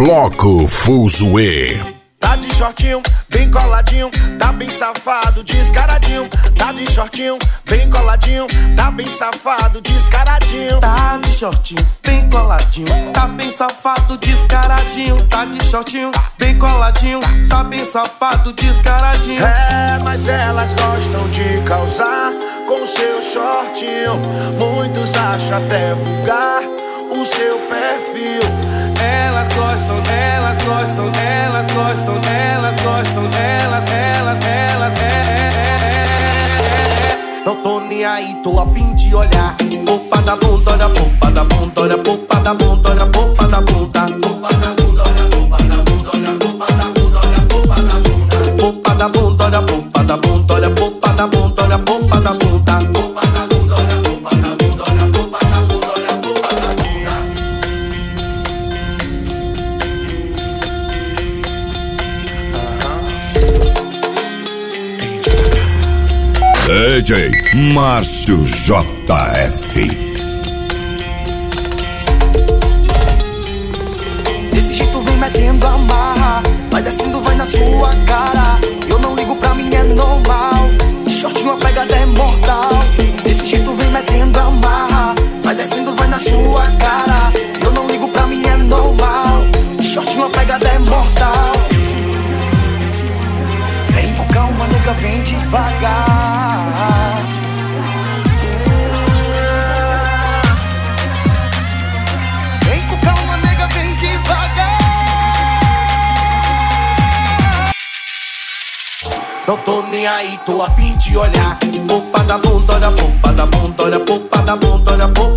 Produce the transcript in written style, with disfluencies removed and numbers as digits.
Bloco Fuzue. Tá de shortinho, bem coladinho, tá bem safado, descaradinho. Tá de shortinho, bem coladinho, tá bem safado, descaradinho. Tá de shortinho, bem coladinho, tá bem safado, descaradinho. Tá de shortinho, bem coladinho, tá bem safado, descaradinho. É, mas elas gostam de causar com seu shortinho. Muitos acham até vulgar o seu perfil. Elas gostam, elas gostam, elas gostam, elas gostam, elas. Não tô nem aí, tô a fim de olhar. Popa da bunda, olha popa da bunda, olha popa da bunda, olha popa da bunda. Popa da bunda, olha popa da bunda, olha popa da bunda, olha popa da bunda. Popa da bunda, olha popa da bunda, olha popa da bunda, olha popa da bunda. Popa da bunda, olha popa da bunda, olha popa da bunda, olha popa da bunda. DJ Márcio JF. Desse jeito vem metendo a marra, vai descendo, vai na sua cara. Eu não ligo, pra mim é normal. Shortinho, a pegada é mortal. Desse jeito vem metendo a marra, vai descendo, vai na sua cara. Eu não ligo, pra mim é normal. Shortinho, a pegada é mortal. Vem com calma, nega, vem devagar. Vem com calma, nega, vem devagar. Não tô nem aí, tô a fim de olhar. Popa da bunda, olha popa da bunda, olha popa da bunda, olha popa